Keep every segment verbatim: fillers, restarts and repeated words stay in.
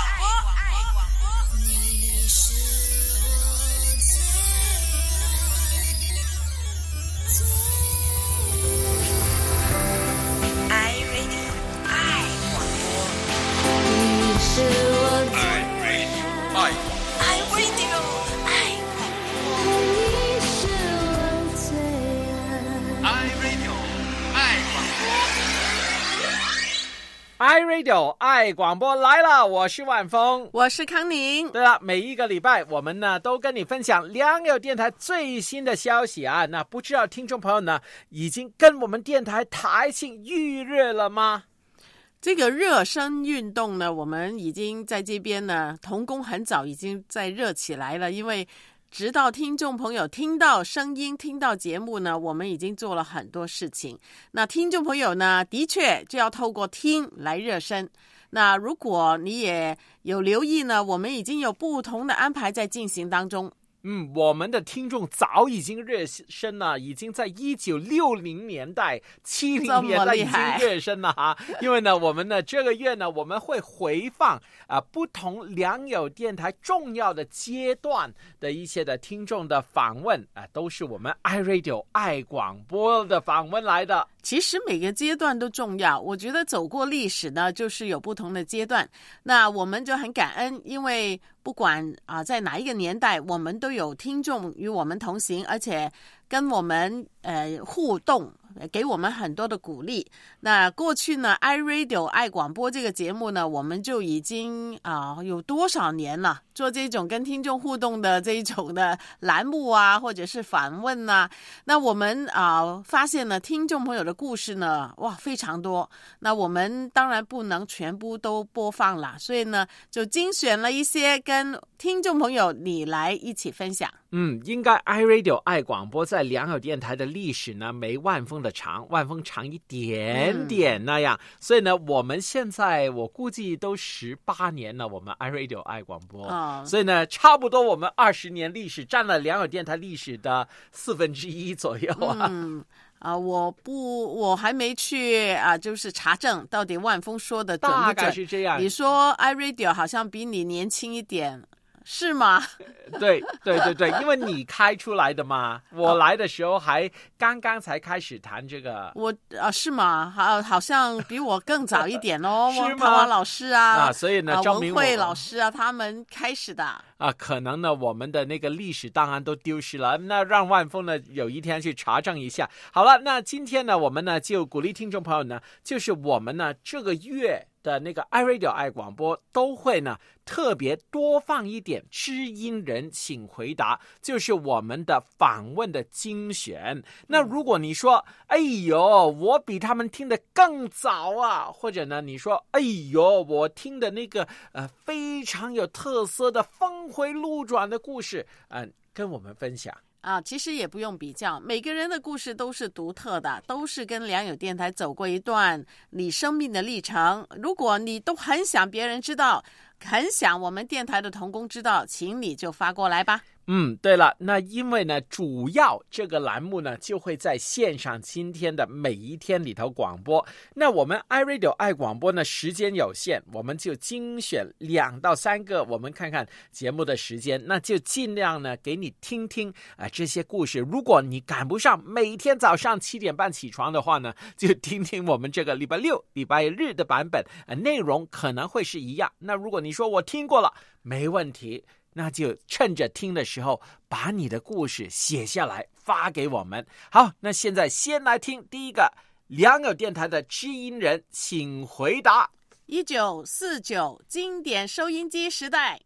iRadio 爱广播来了，我是万峰， 我是康宁。 对了，每一个礼拜我们呢都跟你分享良友电台最新的消息啊。那不知道听众朋友呢已经跟我们电台台庆预热了吗？ 这个热身运动呢，我们已经在这边呢，同工很早已经在热起来了，因为直到听众朋友听到声音听到节目呢，我们已经做了很多事情。那听众朋友呢，的确就要透过听来热身。那如果你也有留意呢，我们已经有不同的安排在进行当中。 嗯，我们的听众早已经热身了，已经在一九六零年代、七零年代已经热身了哈。因为呢，我们呢这个月呢，我们会回放啊、呃、不同良友电台重要的阶段的一些的听众的访问啊、呃，都是我们 iRadio 爱广播的访问来的。 其实每个阶段都重要，我觉得走过历史呢，就是有不同的阶段。那我们就很感恩，因为不管啊、呃、在哪一个年代，我们都有听众与我们同行，而且跟我们呃互动，给我们很多的鼓励。那过去呢 iRadio 爱广播这个节目呢，我们就已经啊、呃、有多少年了，做这种跟听众互动的这一种的栏目啊，或者是访问啊。那我们啊、呃、发现呢，听众朋友的故事呢，哇，非常多。那我们当然不能全部都播放了，所以呢，就精选了一些跟听众朋友你来一起分享。 嗯，应该 iRadio 爱广播在良友电台的历史呢，没万峰的长，万峰长一点点那样。嗯、所以呢，我们现在我估计都十八年了，我们 iRadio 爱广播、哦，所以呢，差不多我们二十年历史占了良友电台历史的四分之一左右啊。 嗯啊、呃，我不，我还没去啊、呃，就是查证到底万峰说的准不准。 大概是这样。 你说 iRadio 好像比你年轻一点。是吗？ 对对对对，因为你开出来的嘛，我来的时候还刚刚才开始谈这个。 我啊，是吗？好，好像比我更早一点哦。 是吗？ 唐王老师啊， 啊，所以呢， 啊、 证明文慧老师啊，他们开始的。 啊，可能呢，我们的那个历史档案都丢失了，那让万峰呢有一天去查证一下。好了，那今天呢，我们呢就鼓励听众朋友呢，就是我们呢这个月的那个 iRadio 爱广播都会呢特别多放一点知音人请回答，就是我们的访问的精选。那如果你说哎呦我比他们听得更早啊，或者呢你说哎呦我听的那个呃非常有特色的峰回路转的故事嗯、呃，跟我们分享啊，其实也不用比较，每个人的故事都是独特的，都是跟良友电台走过一段你生命的历程。如果你都很想别人知道，很想我们电台的同工知道，请你就发过来吧。 嗯，对了，那因为呢，主要这个栏目呢就会在线上今天的每一天里头广播。那我们 iRadio 爱广播呢时间有限，我们就精选两到三个，我们看看节目的时间，那就尽量呢给你听听啊、呃、这些故事。如果你赶不上每天早上七点半起床的话呢，就听听我们这个礼拜六、礼拜日的版本，呃，内容可能会是一样。那如果你说我听过了，没问题。那就趁着听的时候把你的故事写下来发给我们。好，那现在先来听第一个良友电台的知音人请回答。 一九四九经典收音机时代，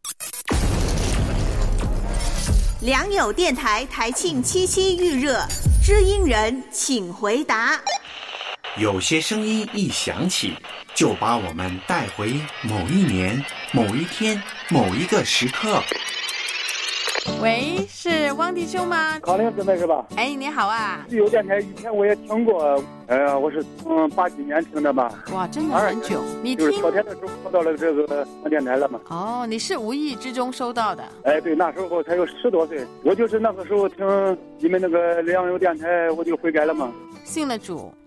良友电台台庆七夕预热，知音人请回答。 有些声音一响起，就把我们带回某一年、某一天、某一个时刻。 喂，是汪弟兄吗？ 考林姊妹是吧？ 哎，你好啊！ 旅游电台以前我也听过，呃，我是从八几年听的吧。 哇，真的很久。你听就是昨天的时候收到了这个电台了嘛？ 哦，你是无意之中收到的？ 哎，对，那时候才有十多岁，我就是那个时候听你们那个良友电台，我就悔改了嘛。 信了主，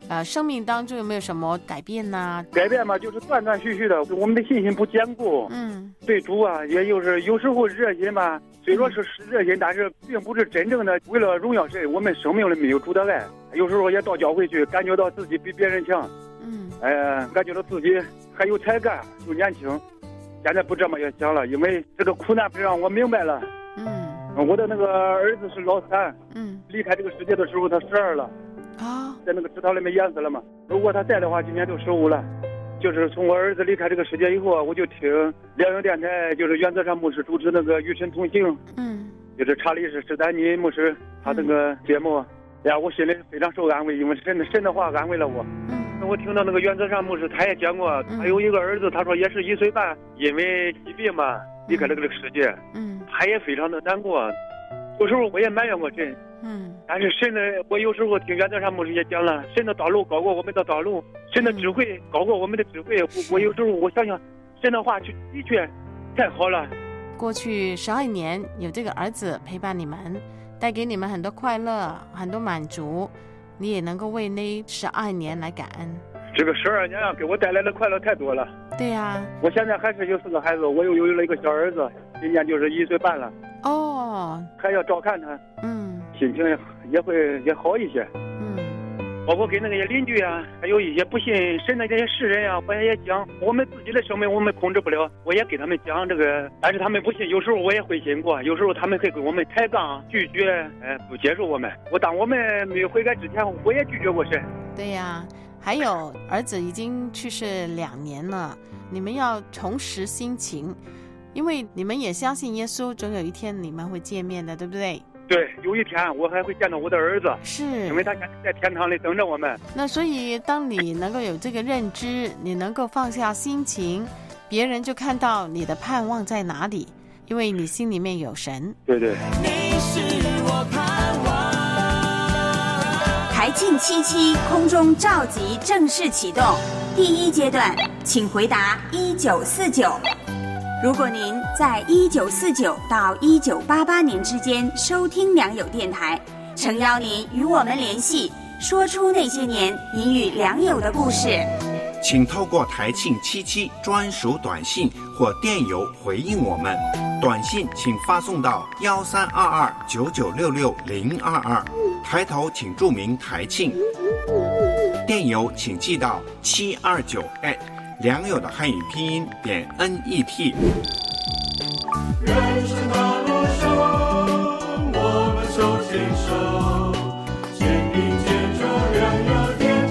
呃生命当中有没有什么改变呢？ 改变嘛，就是断断续续的，我们的信心不坚固。 嗯， 对主啊，也就是有时候热心吧，虽说是热心，但是并不是真正的为了荣耀神。我们生命里没有主的爱，有时候也到教会去，感觉到自己比别人强。 嗯， 哎，感觉到自己还有才干，又年轻。现在不这么也想了，因为这个苦难不让我明白了。 嗯， 我的那个儿子是老三， 嗯， 离开这个世界的时候他十二了， 啊， 在那个池塘里面淹死了嘛。如果他在的话，今年就十五了。就是从我儿子离开这个世界以后，我就听辽宁电台，就是原则上牧师主持那个与神同行， 嗯， 就是查理士史丹尼牧师他那个节目，哎呀，我心里非常受安慰，因为神的神的话安慰了我。 嗯， 我听到那个原则上牧师他也讲过，他有一个儿子，他说也是一岁半，因为疾病嘛离开了这个世界， 嗯， 他也非常的难过。有时候我也埋怨过神， 嗯， 但是神的，我有时候听原则上牧师也讲了，神的道路高过我们的道路，神的智慧高过我们的智慧。我我有时候我想想，神的话的确太好了。 过去十二年有这个儿子陪伴你们，带给你们很多快乐，很多满足，你也能够为那十二年来感恩。 这个十二年啊，给我带来的快乐太多了。 对呀、啊， 我现在还是有四个孩子，我又有了一个小儿子，今年就是一岁半了。 哦， 还要照看他， 嗯， 心情也会也好一些。 嗯， 包括给那些邻居啊，还有一些不信神的这些世人啊，我也讲，我们自己的生命我们控制不了，我也给他们讲这个，但是他们不信，有时候我也会信过，有时候他们会跟我们抬杠拒绝，哎，不接受我们。我当我们没有悔改之前，我也拒绝过神。 对呀、啊，还有儿子已经去世两年了，你们要重拾心情，因为你们也相信耶稣，总有一天你们会见面的，对不对？ 对，有一天我还会见到我的儿子， 是， 因为他现在在天堂里等着我们。 那所以当你能够有这个认知，你能够放下心情，别人就看到你的盼望在哪里，因为你心里面有神。 对对， 你是我盼望。 台庆七期空中召集正式启动，第一阶段，请回答一九四九。如果您在一九四九到一九八八年之间收听良友电台，诚邀您与我们联系，说出那些年您与良友的故事。 请透过台庆七七专属短信或电邮回应我们。短信请发送到幺三二二九九六六零二二，抬头请注明台庆。电邮请寄到七二九 at 良友的汉语拼音点 net。 人生道路上，我们手牵手，肩并肩着良友电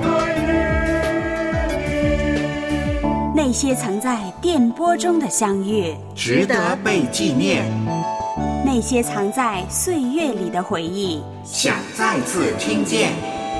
台。 那些曾在电波中的相遇， 值得被纪念。 那些藏在岁月里的回忆， 想再次听见。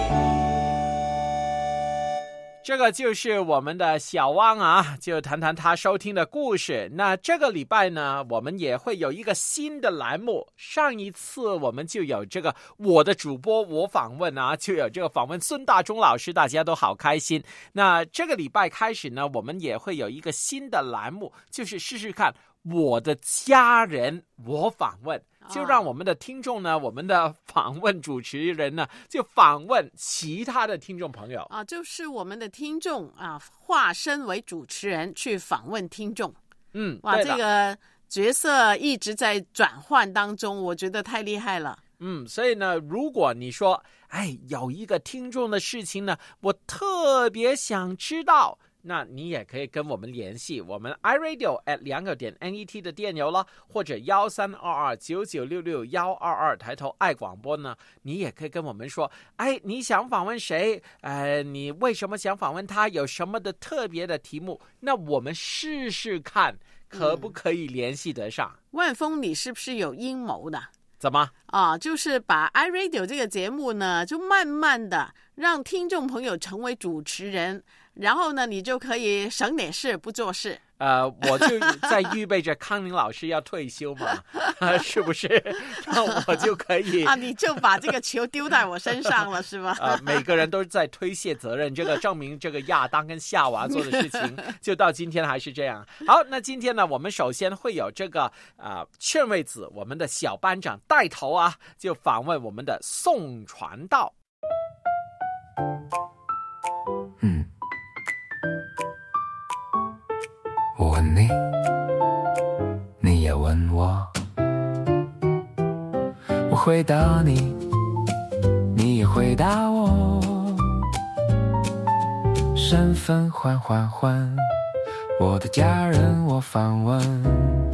这个就是我们的小汪啊，就谈谈他收听的故事。那这个礼拜呢，我们也会有一个新的栏目。上一次我们就有这个我的主播我访问啊，就有这个访问孙大中老师，大家都好开心。那这个礼拜开始呢，我们也会有一个新的栏目，就是试试看我的家人我访问。就让我们的听众呢，我们的访问主持人呢，就访问其他的听众朋友啊，就是我们的听众啊，化身为主持人去访问听众。 嗯， 哇，这个角色一直在转换当中，我觉得太厉害了。 嗯，所以呢，如果你说，哎，有一个听众的事情呢，我特别想知道。那你也可以跟我们联系，我们 iRadio at 良友点 net 的电邮了，或者幺三二二九九六六幺二二抬头爱广播呢，你也可以跟我们说，哎，你想访问谁？呃，你为什么想访问他？有什么的特别的题目？那我们试试看，可不可以联系得上？ 嗯、万峰，你是不是有阴谋的？ 怎么啊？就是把 iRadio 这个节目呢，就慢慢的让听众朋友成为主持人。然后呢，你就可以省点事不做事。 呃，我就在预备着康宁老师要退休嘛，呃、是不是？那我就可以啊，你就把这个球丢在我身上了，是吧？ 呃，每个人都在推卸责任，这个证明这个亚当跟夏娃做的事情，就到今天还是这样。好，那今天呢，我们首先会有这个啊、呃、劝慰子，我们的小班长带头啊，就访问我们的宋传道。 嗯，我问你，你也问我，我回答你，你也回答我，身份换换换，我的家人我访问。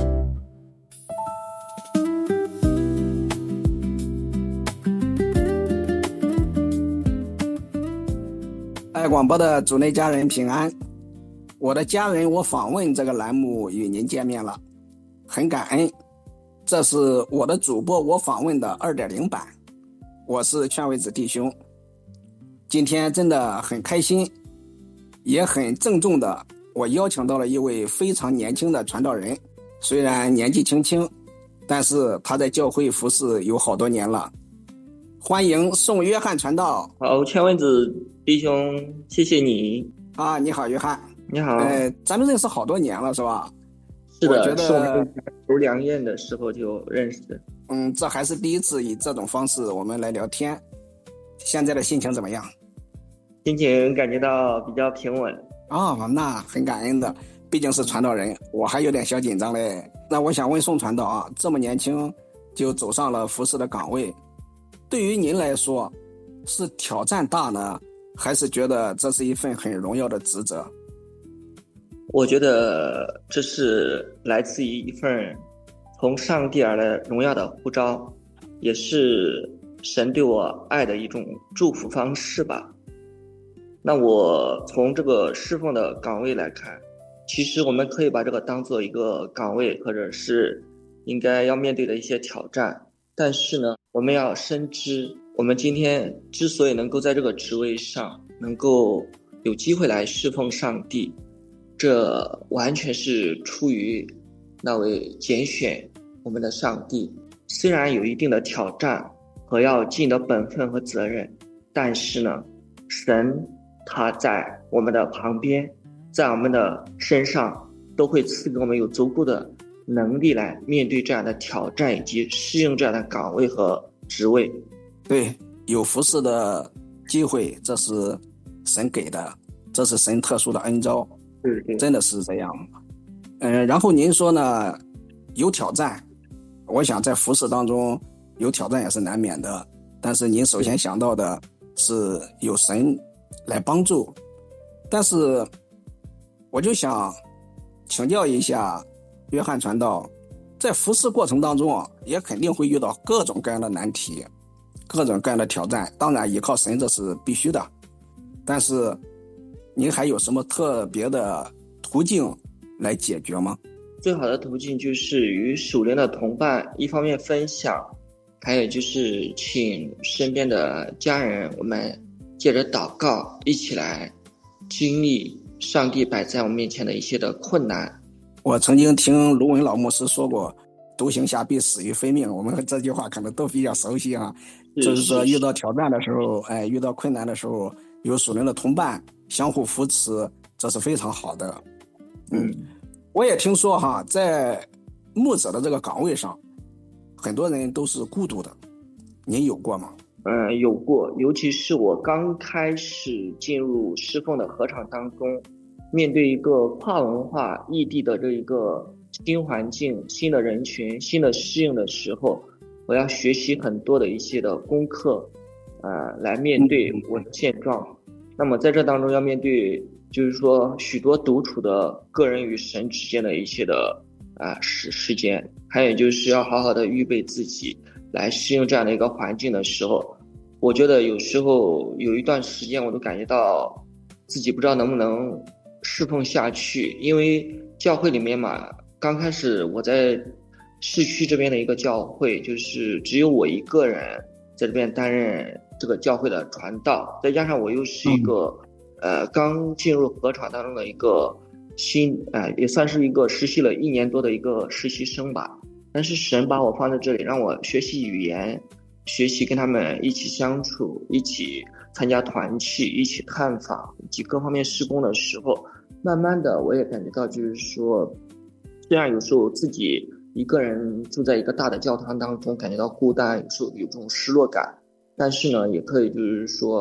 爱广播的主内家人平安，我的家人我访问这个栏目与您见面了，很感恩。这是我的主播我访问的 二点零 版，我是劝慰子弟兄。今天真的很开心，也很郑重的，我邀请到了一位非常年轻的传道人，虽然年纪轻轻，但是他在教会服侍有好多年了。欢迎宋约翰传道。 好，劝慰子弟兄，谢谢你啊！你好，约翰。 你好。 呃，咱们认识好多年了，是吧？ 是的， 我觉得是我们求良宴的时候就认识的。 嗯，这还是第一次以这种方式我们来聊天。现在的心情怎么样？ 心情感觉到比较平稳。 哦，那很感恩的，毕竟是传道人，我还有点小紧张嘞。那我想问宋传道啊，这么年轻就走上了服侍的岗位，对于您来说是挑战大呢，还是觉得这是一份很荣耀的职责？ 我觉得这是来自于一份从上帝而来荣耀的呼召，也是神对我爱的一种祝福方式吧。那我从这个侍奉的岗位来看，其实我们可以把这个当做一个岗位，或者是应该要面对的一些挑战。但是呢，我们要深知，我们今天之所以能够在这个职位上能够有机会来侍奉上帝，这完全是出于那位拣选我们的上帝。虽然有一定的挑战和要尽的本分和责任，但是呢，神他在我们的旁边，在我们的身上都会赐给我们有足够的能力来面对这样的挑战，以及适应这样的岗位和职位。 对，有服侍的机会，这是神给的，这是神特殊的恩召。 对对， 真的是这样。嗯、呃，然后您说呢，有挑战，我想在服侍当中有挑战也是难免的，但是您首先想到的是有神来帮助。但是我就想请教一下约翰传道，在服侍过程当中啊，也肯定会遇到各种各样的难题，各种各样的挑战，当然依靠神这是必须的，但是您还有什么特别的途径来解决吗？ 最好的途径就是与属灵的同伴一方面分享，还有就是请身边的家人，我们借着祷告一起来经历上帝摆在我们面前的一些的困难。 我曾经听卢文老牧师说过，独行侠必死于非命，我们这句话可能都比较熟悉啊。就是说遇到挑战的时候，哎，遇到困难的时候，有属灵的同伴相互扶持，这是非常好的。嗯，我也听说哈，在牧者的这个岗位上，很多人都是孤独的，您有过吗？ 嗯，有过，尤其是我刚开始进入侍奉的合场当中，面对一个跨文化异地的这一个新环境、新的人群、新的适应的时候，我要学习很多的一些的功课，呃，来面对我的现状。那么在这当中要面对，就是说许多独处的个人与神之间的一些的啊、呃、时时间，还有就是要好好的预备自己来适应这样的一个环境的时候，我觉得有时候有一段时间我都感觉到自己不知道能不能侍奉下去，因为教会里面嘛，刚开始我在市区这边的一个教会，就是只有我一个人在这边担任这个教会的传道，再加上我又是一个、嗯、呃刚进入合场当中的一个新呃也算是一个实习了一年多的一个实习生吧。但是神把我放在这里，让我学习语言，学习跟他们一起相处，一起参加团契，一起探访以及各方面施工的时候，慢慢的我也感觉到，就是说虽然有时候自己一个人住在一个大的教堂当中感觉到孤单，有时候有这种失落感，但是呢也可以就是说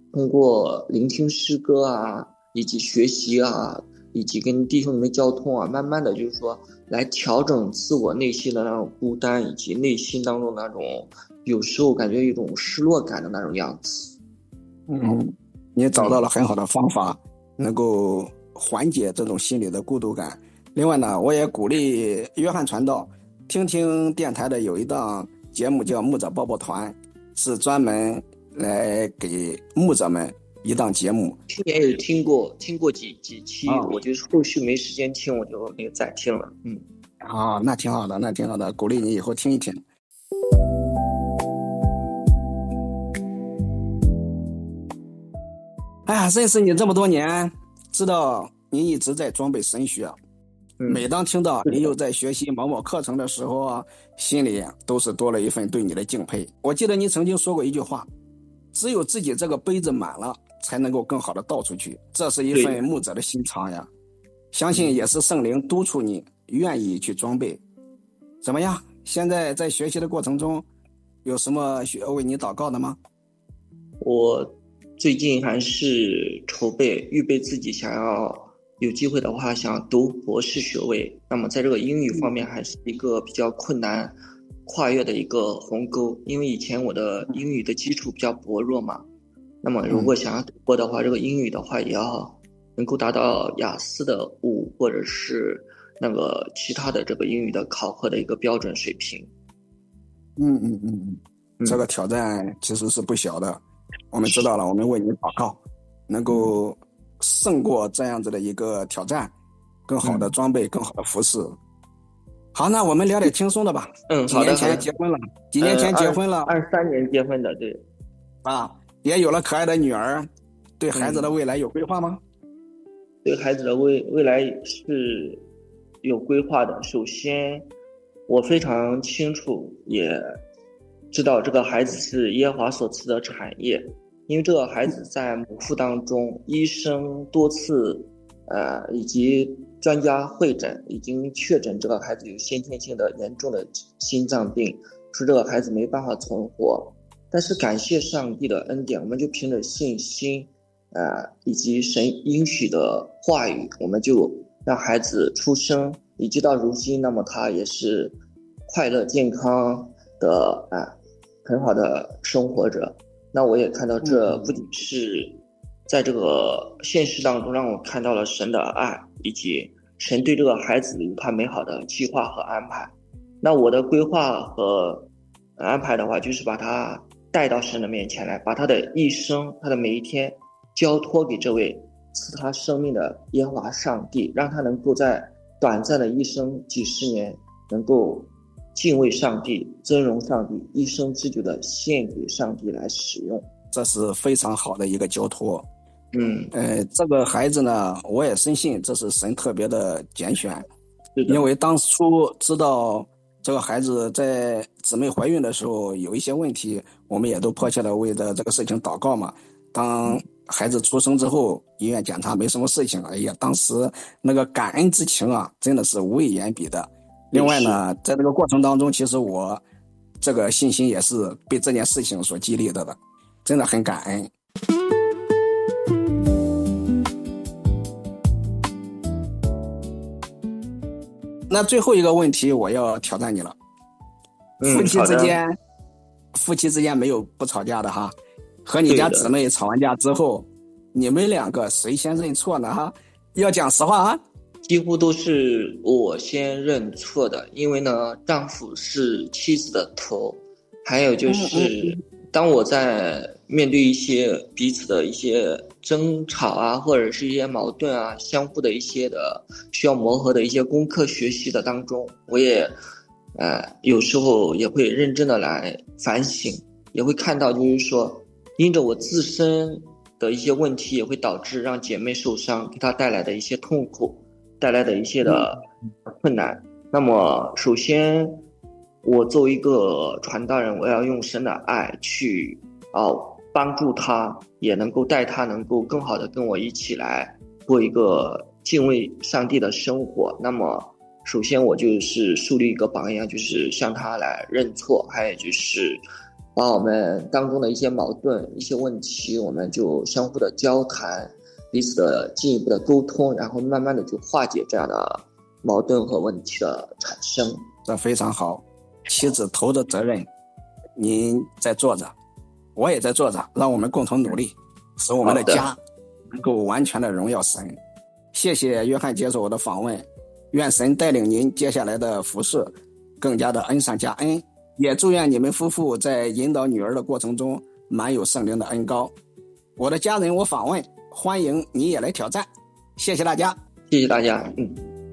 通过聆听诗歌啊，以及学习啊，以及跟弟兄们交通啊，慢慢的就是说来调整自我内心的那种孤单，以及内心当中那种有时候感觉一种失落感的那种样子。 嗯，你找到了很好的方法，能够缓解这种心理的孤独感。另外呢，我也鼓励约翰传道听听电台的有一档节目叫牧者抱抱团，是专门来给牧者们一档节目。 去年有听过听过几几期、哦、我就是后续没时间听，我就那个再听了。嗯， 啊，那挺好的，那挺好的，鼓励你以后听一听。哎呀，认识你这么多年，知道你一直在装备神学。每当听到你又在学习某某课程的时候啊，心里都是多了一份对你的敬佩。我记得你曾经说过一句话，只有自己这个杯子满了，才能够更好的倒出去，这是一份牧者的心肠呀。相信也是圣灵督促你愿意去装备。怎么样，现在在学习的过程中有什么需要为你祷告的吗？ 我最近还是筹备预备自己想要有机会的话想读博士学位，那么在这个英语方面还是一个比较困难跨越的一个鸿沟，因为以前我的英语的基础比较薄弱嘛，那么如果想要读博的话，这个英语的话也要能够达到雅思的五或者是那个其他的这个英语的考核的一个标准水平。 嗯嗯嗯嗯，这个挑战其实是不小的。我们知道了，我们为你祷告，能够胜过这样子的一个挑战，更好的装备，更好的服侍。好，那我们聊点轻松的吧。 嗯， 几年前结婚了，几年前结婚了， 二三年结婚的，对。 啊，也有了可爱的女儿，对孩子的未来有规划吗？ 嗯、对孩子的未未来是有规划的。首先，我非常清楚，也知道这个孩子是耶和华所赐的产业，因为这个孩子在母腹当中，医生多次呃以及专家会诊已经确诊这个孩子有先天性的严重的心脏病，说这个孩子没办法存活。但是感谢上帝的恩典，我们就凭着信心呃以及神应许的话语，我们就让孩子出生，以及到如今，那么他也是快乐健康的啊、呃、很好的生活着。那我也看到这不仅是在这个现实当中让我看到了神的爱，以及神对这个孩子有他美好的计划和安排。那我的规划和安排的话，就是把他带到神的面前来，把他的一生，他的每一天交托给这位赐他生命的耶和华上帝，让他能够在短暂的一生几十年能够敬畏上帝，尊荣上帝，一生之久的献给上帝来使用。 这是非常好的一个交托。 嗯， 呃，这个孩子呢，我也深信这是神特别的拣选，因为当初知道这个孩子在姊妹怀孕的时候有一些问题，我们也都迫切的为着这个事情祷告嘛。当孩子出生之后，医院检查没什么事情，哎呀，当时那个感恩之情啊，真的是无以言比的。另外呢，在这个过程当中，其实我这个信心也是被这件事情所激励的的，真的很感恩。那最后一个问题，我要挑战你了。 嗯、 夫妻之间，夫妻之间没有不吵架的哈。和你家姊妹吵完架之后，你们两个谁先认错呢？哈，要讲实话啊。 几乎都是我先认错的，因为呢，丈夫是妻子的头。还有就是，当我在面对一些彼此的一些争吵啊，或者是一些矛盾啊，相互的一些的需要磨合的一些功课学习的当中，我也呃有时候也会认真的来反省，也会看到就是说，因着我自身的一些问题，也会导致让姐妹受伤，给她带来的一些痛苦，带来的一些的困难。那么首先我作为一个传道人，我要用神的爱去啊、呃、帮助他，也能够带他能够更好的跟我一起来过一个敬畏上帝的生活。那么首先我就是树立一个榜样，就是向他来认错，还有就是把我们当中的一些矛盾、一些问题，我们就相互的交谈，彼此的进一步的沟通，然后慢慢的就化解这样的矛盾和问题的产生。 这非常好，妻子头的责任您在做着，我也在做着，让我们共同努力，使我们的家能够完全的荣耀神。谢谢约翰接受我的访问，愿神带领您接下来的服事更加的恩上加恩，也祝愿你们夫妇在引导女儿的过程中满有圣灵的恩膏。我的家人我访问，欢迎你也来挑战。谢谢大家。 谢谢大家。嗯。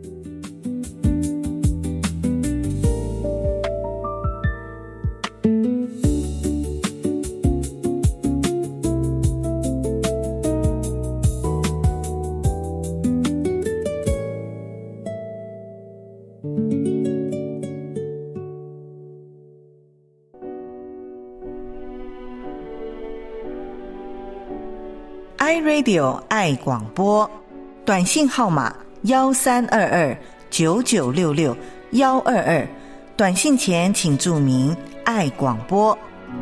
iRadio 爱广播，短信号码幺三二二九九六六幺二二，短信前请注明爱广播。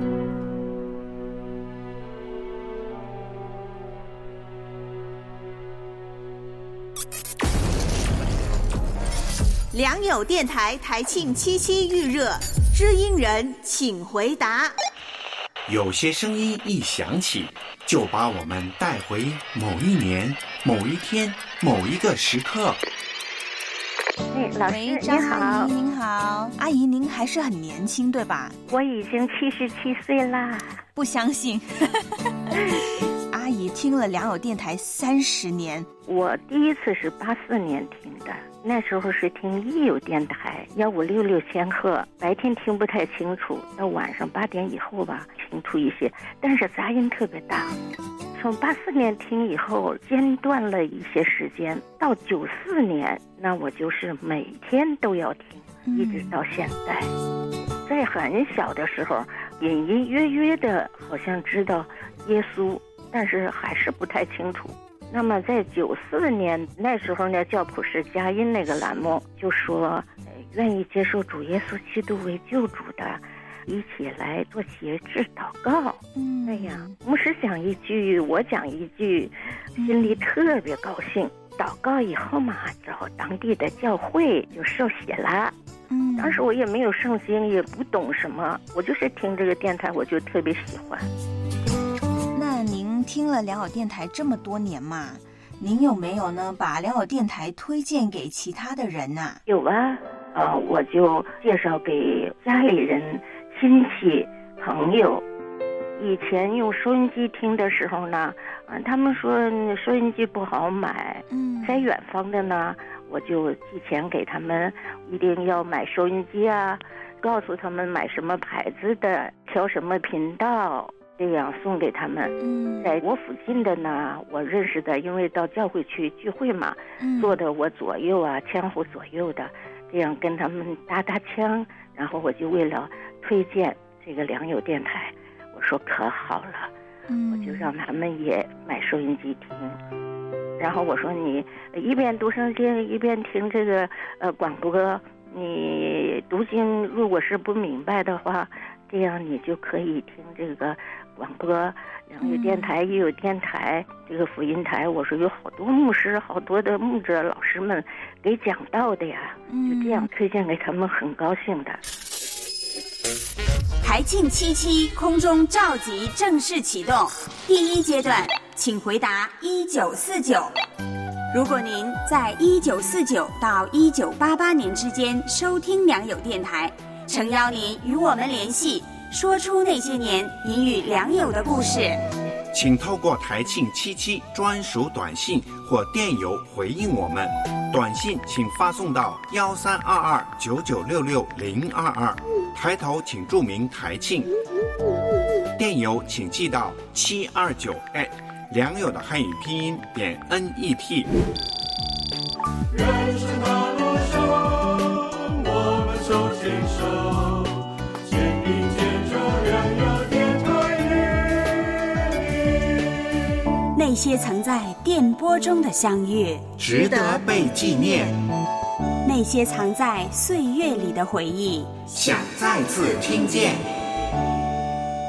良友电台台庆七夕预热，知音人请回答。 有些声音一响起，就把我们带回某一年、某一天、某一个时刻。 哎，老师喂，张你好， 阿姨您好，阿姨您还是很年轻对吧？ 我已经七十七岁啦。 不相信。阿姨听了良友电台三十年， 我第一次是八四年听的，那时候是听益友电台幺五六六千赫，白天听不太清楚，到晚上八点以后吧清楚一些，但是杂音特别大。从八四年听以后间断了一些时间，到九四年那我就是每天都要听，一直到现在。在很小的时候隐隐约约的好像知道耶稣，但是还是不太清楚。那么在九四年那时候呢，教普世佳音那个栏目就说、呃、愿意接受主耶稣基督为救主的一起来做节制祷告。嗯，哎呀，牧师讲一句我讲一句，心里特别高兴。祷告以后嘛，找当地的教会就受洗了。嗯，当时我也没有圣经，也不懂什么，我就是听这个电台我就特别喜欢。 那您听了良友电台这么多年嘛，您有没有呢把良友电台推荐给其他的人啊？ 有啊，呃，我就介绍给家里人、亲戚、朋友。以前用收音机听的时候呢，啊，他们说收音机不好买，嗯，在远方的呢，我就寄钱给他们，一定要买收音机啊，告诉他们买什么牌子的，调什么频道，这样送给他们。嗯，在我附近的呢，我认识的，因为到教会去聚会嘛，嗯，坐的我左右啊，前后左右的，这样跟他们搭搭腔，然后我就为了推荐这个良友电台，我说可好了，嗯，我就让他们也买收音机听。然后我说你一边读圣经一边听这个呃广播，你读经如果是不明白的话，这样你就可以听这个广播，良友电台也有电台，这个福音台，我说有好多牧师好多的牧者老师们给讲道的呀，就这样推荐给他们，很高兴的。 台庆七期空中召集正式启动，第一阶段，请回答一九四九。如果您在一九四九到一九八八年之间收听良友电台，诚邀您与我们联系，说出那些年您与良友的故事。 请透过台庆七期专属短信或电邮回应我们。短信请发送到幺三二二九九六六零二二，抬头请注明台庆。电邮请寄到七二九 at 良友的汉语拼音点 net。 人生的路上，我们手牵手，肩并肩着良友电台与你。 那些曾在电波中的相遇， 值得被纪念； 那些藏在岁月里的回忆， 想再次听见。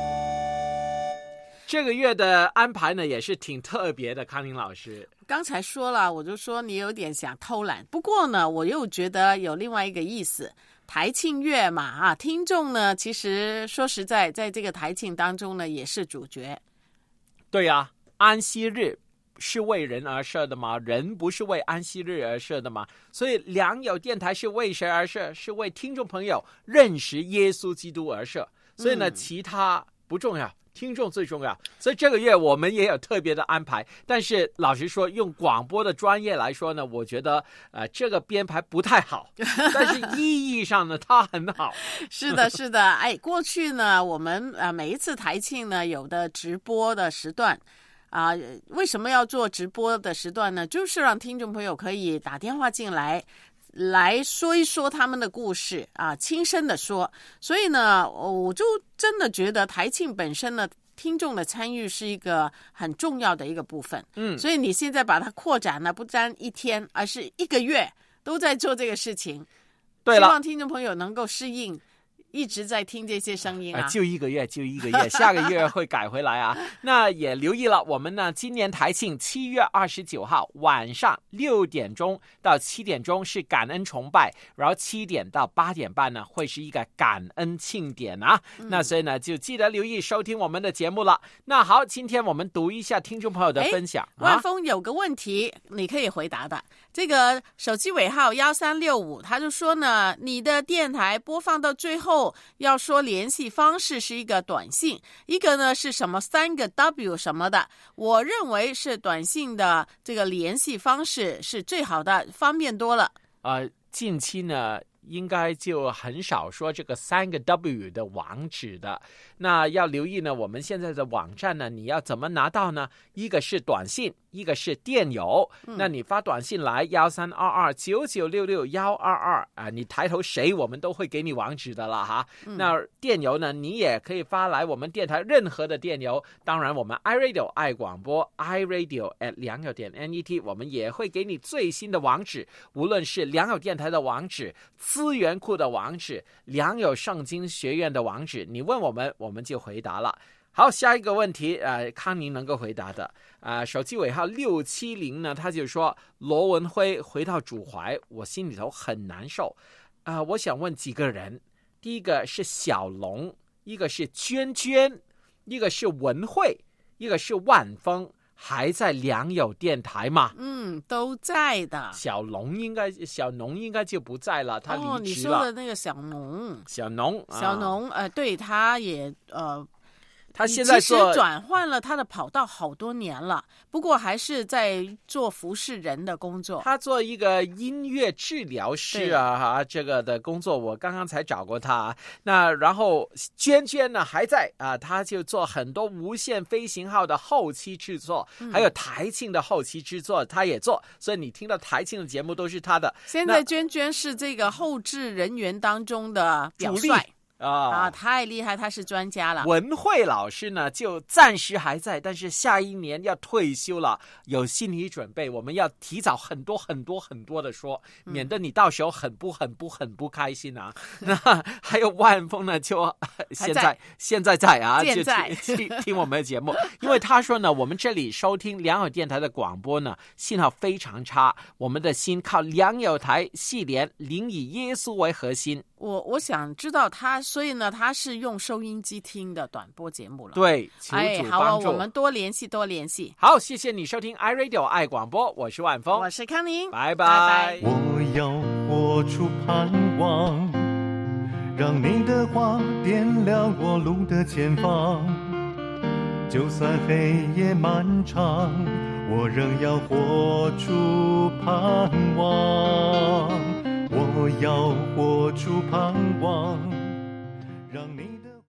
这个月的安排呢也是挺特别的，康宁老师。 刚才说了，我就说你有点想偷懒，不过呢，我又觉得有另外一个意思。台庆月嘛，啊，听众呢，其实说实在，在这个台庆当中呢，也是主角。 对呀、啊，安息日是为人而设的吗？人不是为安息日而设的吗？所以良友电台是为谁而设？是为听众朋友认识耶稣基督而设。所以呢，嗯、其他不重要。听众最重要，所以这个月我们也有特别的安排。但是老实说，用广播的专业来说呢，我觉得呃这个编排不太好，但是意义上呢，它很好。 是的，是的。哎，过去呢，我们啊、呃、每一次台庆呢，有的直播的时段。啊、呃，为什么要做直播的时段呢？就是让听众朋友可以打电话进来。来说一说他们的故事啊，亲身的说。所以呢，我就真的觉得台庆本身呢，听众的参与是一个很重要的一个部分。嗯，所以你现在把它扩展呢，不单一天，而是一个月都在做这个事情。 对了， 希望听众朋友能够适应。一直在听这些声音啊、呃， 就一个月，就一个月，下个月会改回来啊。那也留意了，我们呢，今年台庆七月二十九号晚上六点钟到七点钟是感恩崇拜，然后七点到八点半呢会是一个感恩庆典啊。嗯、那所以呢，就记得留意收听我们的节目了。那好，今天我们读一下听众朋友的分享。 万峰有个问题，你可以回答的。这个手机尾号幺三六五，他就说呢，你的电台播放到最后。要说联系方式是一个短信，一个呢是什么三个 W 什么的，我认为是短信的这个联系方式是最好的，方便多了。 呃，近期呢应该就很少说这个三个 W 的网址的。那要留意呢，我们现在的网站呢，你要怎么拿到呢？一个是短信，一个是电邮。嗯、那你发短信来幺三二二九九六六幺二二啊，你抬头谁我们都会给你网址的了哈。嗯、那电邮呢，你也可以发来我们电台任何的电邮。当然，我们 iRadio 爱广播 iRadio at 良友点 net， 我们也会给你最新的网址，无论是良友电台的网址、资源库的网址、良友圣经学院的网址，你问我们，我们就回答了。好，下一个问题，呃，康宁能够回答的，啊、呃，手机尾号六七零呢，他就说罗文辉回到主怀，我心里头很难受，啊、呃，我想问几个人，第一个是小龙，一个是娟娟，一个是文慧，一个是万峰，还在良友电台吗？ 嗯，都在的。 小龙应该，小农应该就不在了，他离职了。 哦，你说的那个小农， 小农， 小农，啊、呃，对，他也呃。 他现在做其实转换了他的跑道好多年了，不过还是在做服侍人的工作。 他做一个音乐治疗师啊，哈，这个的工作我刚刚才找过他。那然后娟娟呢还在啊，他就做很多无线飞行号的后期制作，嗯、还有台庆的后期制作，他也做。所以你听到台庆的节目都是他的。 现在娟娟是这个后制人员当中的表率。 啊、 啊，太厉害，他是专家了。 文慧老师呢，就暂时还在，但是下一年要退休了，有心理准备。我们要提早很多很多很多的说，免得你到时候很不很不很不开心啊。嗯、那还有万峰呢，就现在, 在现在在啊，就听听听我们的节目，因为他说呢，我们这里收听良友电台的广播呢，信号非常差，我们的心靠良友台系联，灵以耶稣为核心。 我我想知道他，所以呢，他是用收音机听的短波节目了。 对，求主帮助。 哎，好啊，我们多联系，多联系。 好，谢谢你收听 iRadio 爱广播，我是万峰， 我是康宁， 拜拜。 我要活出盼望，让你的话点亮我路的前方。就算黑夜漫长，我仍要活出盼望。我要活出盼望，